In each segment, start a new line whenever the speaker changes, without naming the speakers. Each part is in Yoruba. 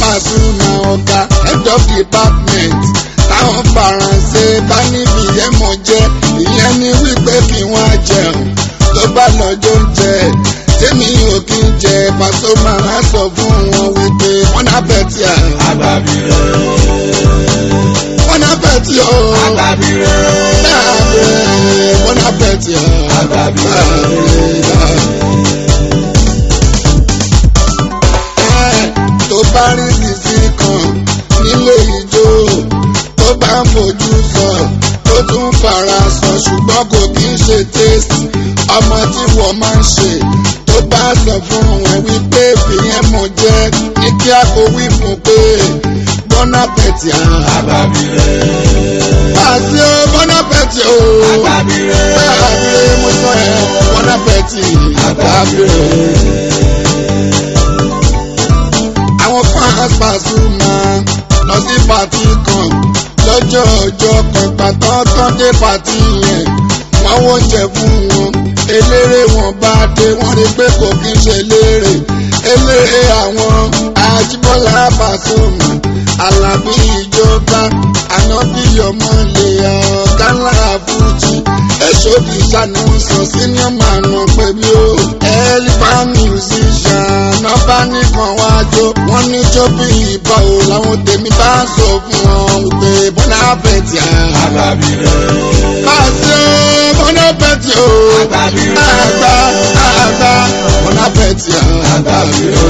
Pasuma ọ̀gá head of department táwọn faransé bá níbi ẹ̀mọ́ jẹ́ ìyẹn ní wípé kí wọ́n á jẹun tó bá lọ́jọ́ ń jẹ tèmi ò kí ń jẹ Pasuma á sọ fún wọn wípé wọ́n náà bẹ̀ tí a.
Agbábíre.
Wọ́n náà bẹ̀ tí o.
Agbábíre.
Wọ́n náà bẹ̀ tí o.
Agbábíre.
Tó bá rí sisi kan nílé ijó tó bá ń fojú sọ tó tún fara sọ ṣùgbọ́n kò kí ń ṣe taste ọmọ tí wọ́n máa ń ṣe tó bá sọ fún wọn wípé fìyẹn mọ̀ jẹ́ ní kí a kò wí fún pé bọ́nà pẹ̀tì
Agbábíre.
àti ó bọ́nà pẹ̀tì o.
Agbábíre.
Agbábíre mo sọ ẹ̀ bọ́nà pẹ̀tì Agbábíre. Àwọn fans Pasuma lọ sí pàtí kan lọ́jọ́ ọjọ́ kan pàtó tán dé pàtí yẹn wọ́n wọ́njẹ fún wọn eléré wọn bá dé wọ́n rí pé kò kí ń ṣe eléré àwọn Ajíbọ́lá Pasuma Alábí ìjọba Ànábì ọmọlé ọ̀gá ńlá Fújì Èṣòdì ṣàníṣọ senior man pé mi ò ẹlífà musician náà bá nìkan wájú wọ́n ní jó bí ìbá o làwọn tèmi bá sọ fún wọn wípé bọ́nà pẹ̀tì
Agbábíre.
pàṣẹ bọ́nà pẹ̀tì o.
Agbábíre.
àgbà bọ́nà pẹ̀tì Agbábíre.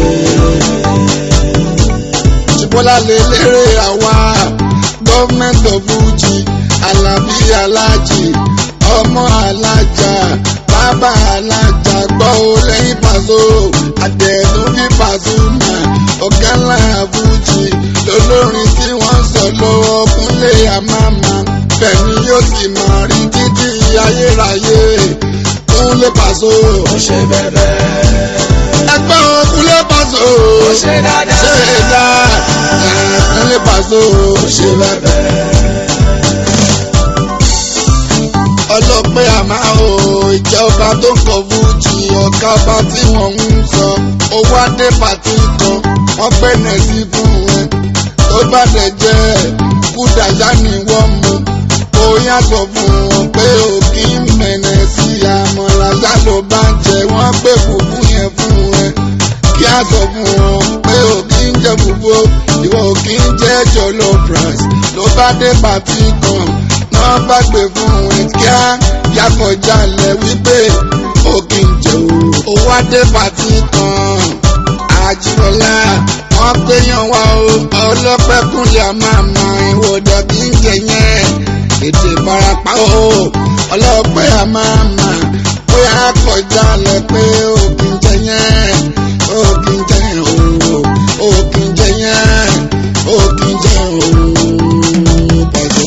Bọ́lá lè lérè àwa gọ́ọ̀mẹ̀ntì of Fuji Alábí alájì ọmọ alájà bàbá alájà gbọ́ ó lẹ́yìn Paso àdẹ̀tún fi Pasuma ọ̀gá ńlá Fuji lólórin tí wọ́n sọ lọ́wọ́ Kúnlé Àmàmà bẹ́ẹ̀ni yóò sì máa rí títí ayérayé Kúnlé Paso
Ó ṣe bẹ́bẹ́.
ẹgbẹ́ Kúnlé Paso
Ó ṣe dáadáa.
ṣe dá Kúnlé Paso ṣe bẹ́bẹ́. Ọlọ́pẹ́ àmà o ìjọba tó ń kọ Fújì ọ̀gá ọba tí wọ́n ń sọ owó adé pàtí kan wọ́n pẹ̀lẹ́ sí fún wọn tó bá dẹ̀ jẹ́ kúdàyà ni wọ́n mú bóyá sọ fún wọn pé òkì ń mẹ̀nẹ̀ sí àmọ̀láyà ló bá ń jẹ wọ́n pé fùfú yẹn fún wọn kí á sọ fún wọn pé òkì ń jẹ fùfú ìwọ òkì ń jẹ jollof rice ló bá dé pàtí kan náà bá gbé fún wọn kíá yàkọjá lẹ wípé òkì ń jẹ o owó adé pàtí kan Àjíbọ́lá wọ́n gbéyàn wá o Ọlọ́pẹ́ Kúnlé Àmàmà ìwòdà kí ń jẹ yẹn ètè Ìbàràpá o Ọlọ́pẹ́ Àmàmà bóyá kọjá lẹ pé òkì ń jẹ yẹn òkì ń jẹ yẹn o òkì ń jẹ yẹn òkì ń jẹ o pàṣẹ.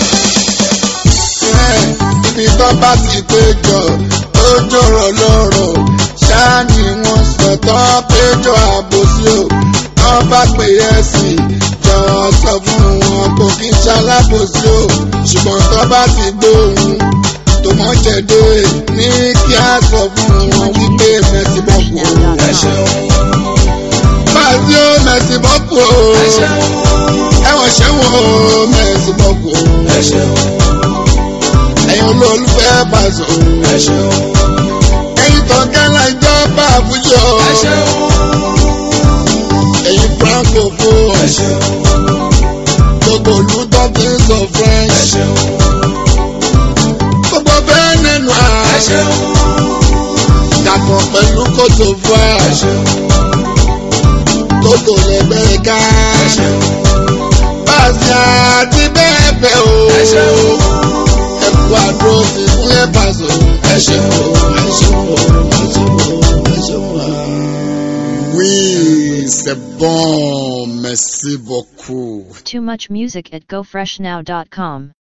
Ibi tó bá ti péjọ tó jọ̀rọ̀ lọ́rọ̀ ṣáà ni wọ́n sọ tó péjọ àbòsí o wọ́n bá pè é sí jọ sọ fún wọn kò kí n ṣalábòsí o ṣùgbọ́n tó bá ti gbóhùn tó mọ̀ jẹ̀dẹ̀ ní kí á sọ fún wọn wípé mẹ́sì bọ́pù o.
Ẹ ṣeun.
Báyìí ó mẹ́sì bọ́pù o.
Ẹ ṣeun.
Ẹ̀wọ̀n ṣẹ́wọ̀n o mẹ́sì bọ́pù o.
Ẹ ṣeun.
Ẹ̀yin olólùfẹ́ Paso.
Ẹ ṣeun.
Ẹ̀yin tọ̀gálà ìjọba àbújọ.
Ẹ ṣeun.
Ẹ̀yin francophone.
Ẹ ṣeun.
Gbogbo olùtọ́ ti ń sọ French.
Ẹ ṣeun.
Gbogbo bẹ́ẹ̀ nínú à.
Ẹ ṣeun.
Dàpọ̀ pẹ̀lú Côte d'Ivoire.
Ẹ ṣeun.
Togo lẹ́gbẹ̀ẹ́ ká.
Ẹ ṣeun.
Pàṣẹ àti bẹ́ẹ̀ bẹ́ẹ̀ o.
Ẹ ṣeun.
Ẹ̀kú àdó ti Kúnlé Paso. Ẹ ṣeun o, ẹ ṣeun o, ẹ ṣeun o, ẹ ṣeun o. Oui, c'est bon, merci beaucoup.
Too much music at gofreshnow.com.